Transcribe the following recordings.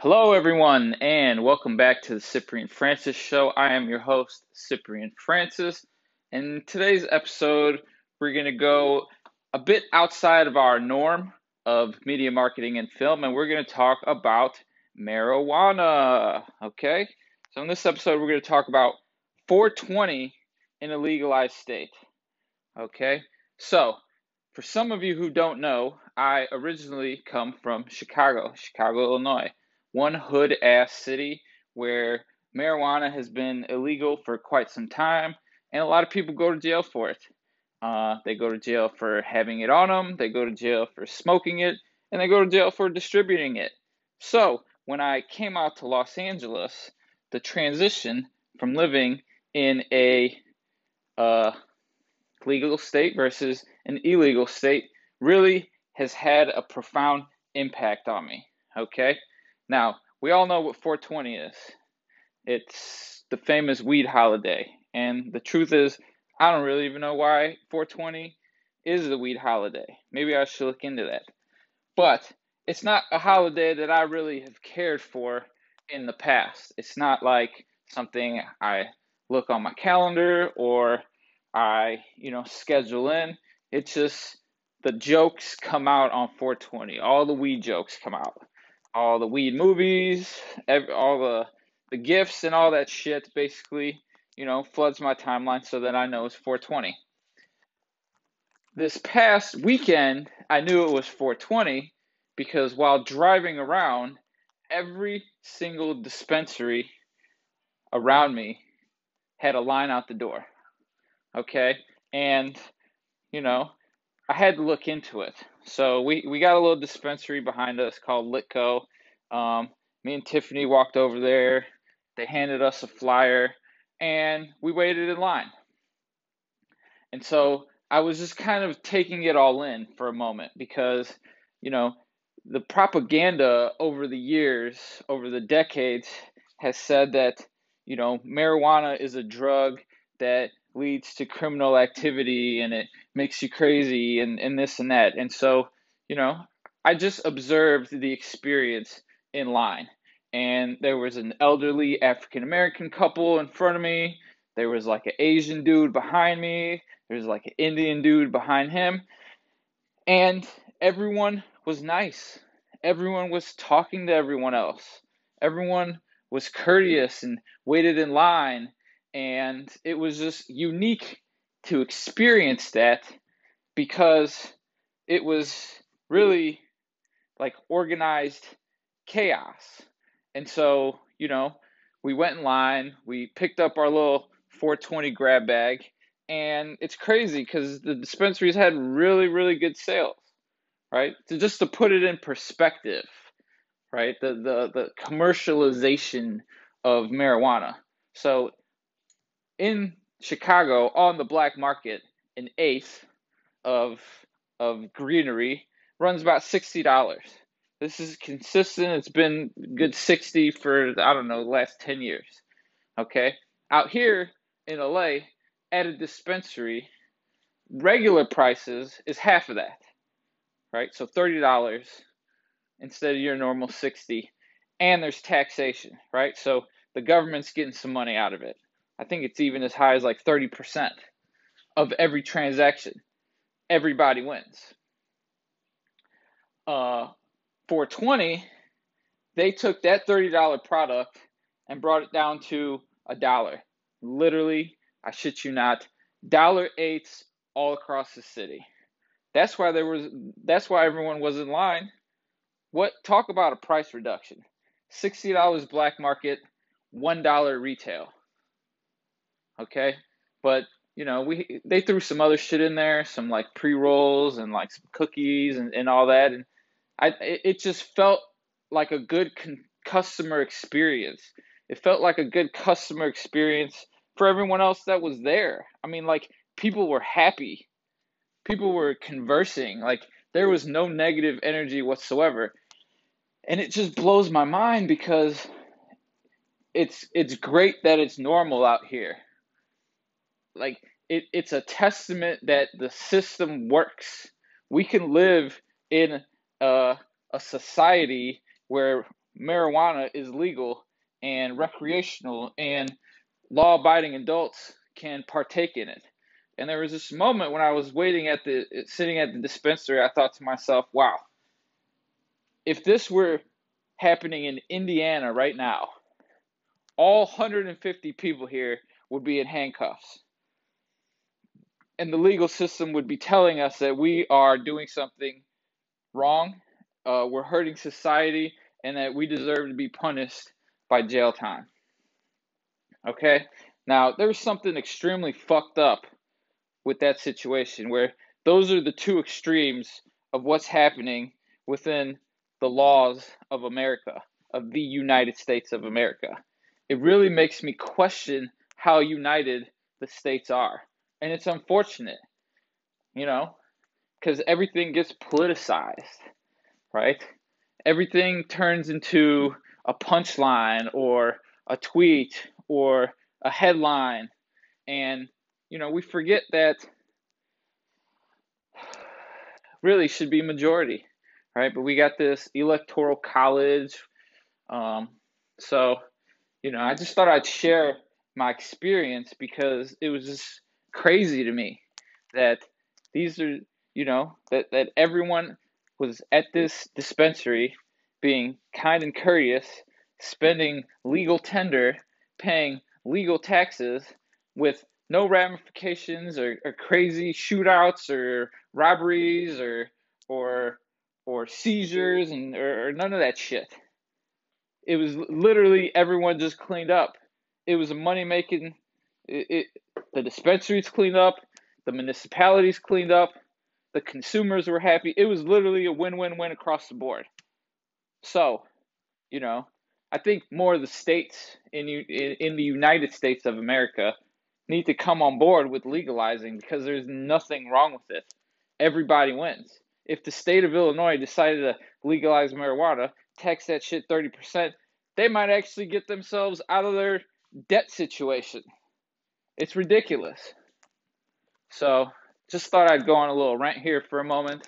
Hello, everyone, and welcome back to the Cyprian Francis Show. I am your host, Cyprian Francis, and in today's episode, we're going to go a bit outside of our norm of media marketing and film, and we're going to talk about marijuana. Okay, so in this episode, we're going to talk about 420 in a legalized state. Okay, so for some of you who don't know, I originally come from Chicago, Illinois, one hood ass city where marijuana has been illegal for quite some time, and a lot of people go to jail for it. They go to jail for having it on them, they go to jail for smoking it, and they go to jail for distributing it. So when I came out to Los Angeles, the transition from living in a uh, legal state versus an illegal state really has had a profound impact on me. Okay? Now, we all know what 420 is. It's the famous weed holiday. And the truth is, I don't really even know why 420 is the weed holiday. Maybe I should look into that. But it's not a holiday that I really have cared for in the past. It's not like something I look on my calendar or schedule in. It's just the jokes come out on 420. All the weed jokes come out. All the weed movies, all the gifts and all that shit basically, floods my timeline so that I know it's 420. This past weekend, I knew it was 420 because while driving around, every single dispensary around me had a line out the door. Okay? And, you know, I had to look into it. So we got a little dispensary behind us called Litco. Me and Tiffany walked over there. They handed us a flyer, and we waited in line. And so I was just kind of taking it all in for a moment because, the propaganda over the years, over the decades, has said that, marijuana is a drug that leads to criminal activity and it makes you crazy and this and that. And so, you know, I just observed the experience in line. And there was an elderly African American couple in front of me. There was like an Asian dude behind me. There's like an Indian dude behind him. And everyone was nice. Everyone was talking to everyone else. Everyone was courteous and waited in line. And it was just unique to experience that because it was really like organized chaos. And so, we went in line, we picked up our little 420 grab bag, and it's crazy because the dispensaries had really, really good sales, right? So just to put it in perspective, right? The commercialization of marijuana. So in Chicago, on the black market, an eighth of greenery runs about $60. This is consistent. It's been good 60 for, I don't know, the last 10 years. Okay? Out here in LA, at a dispensary, regular prices is half of that. Right? So $30 instead of your normal 60. And there's taxation, right? So the government's getting some money out of it. I think it's even as high as like 30% of every transaction. Everybody wins. 420, they took that $30 product and brought it down to $1. Literally, I shit you not, $1.08 all across the city. That's why everyone was in line. Talk about a price reduction. $60 black market, $1 retail. Okay? But they threw some other shit in there, some like pre-rolls and like some cookies and all that, and it just felt like a good customer experience. It felt like a good customer experience for everyone else that was there. I mean, like, people were happy. People were conversing. Like, there was no negative energy whatsoever. And it just blows my mind because it's great that it's normal out here. Like, it's a testament that the system works. We can live in a society where marijuana is legal and recreational and law-abiding adults can partake in it. And there was this moment when I was sitting at the dispensary, I thought to myself, wow, if this were happening in Indiana right now, all 150 people here would be in handcuffs. And the legal system would be telling us that we are doing something wrong, we're hurting society, and that we deserve to be punished by jail time. Okay? Now, there's something extremely fucked up with that situation where those are the two extremes of what's happening within the laws of America, of the United States of America. It really makes me question how united the states are. And it's unfortunate, because everything gets politicized, right? Everything turns into a punchline or a tweet or a headline. And, we forget that really should be majority, right? But we got this electoral college. So, I just thought I'd share my experience because it was just crazy to me that these are, that everyone was at this dispensary being kind and courteous, spending legal tender, paying legal taxes with no ramifications or crazy shootouts or robberies or seizures or none of that shit. It was literally everyone just cleaned up. It was a money-making, the dispensaries cleaned up, the municipalities cleaned up, the consumers were happy. It was literally a win-win-win across the board. So, I think more of the states in the United States of America need to come on board with legalizing because there's nothing wrong with it. Everybody wins. If the state of Illinois decided to legalize marijuana, tax that shit 30%, they might actually get themselves out of their debt situation. It's ridiculous. So, just thought I'd go on a little rant here for a moment.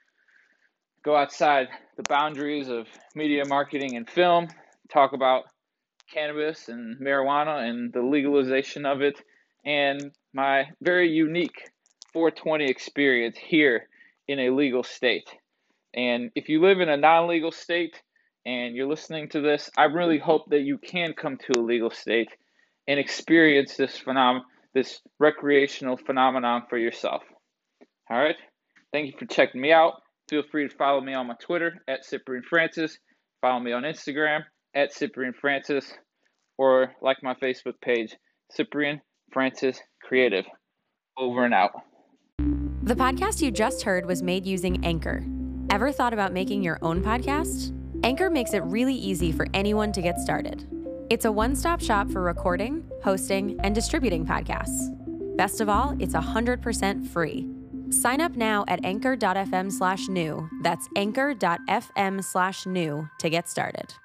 Go outside the boundaries of media, marketing, and film. Talk about cannabis and marijuana and the legalization of it and my very unique 420 experience here in a legal state. And if you live in a non-legal state and you're listening to this, I really hope that you can come to a legal state and experience this recreational phenomenon for yourself. All right? Thank you for checking me out. Feel free to follow me on my Twitter at Cyprian Francis. Follow me on Instagram at Cyprian Francis, or like my Facebook page, Cyprian Francis Creative. Over and out. The podcast you just heard was made using Anchor. Ever thought about making your own podcast? Anchor makes it really easy for anyone to get started. It's a one-stop shop for recording, hosting, and distributing podcasts. Best of all, it's 100% free. Sign up now at anchor.fm/new. That's anchor.fm/new to get started.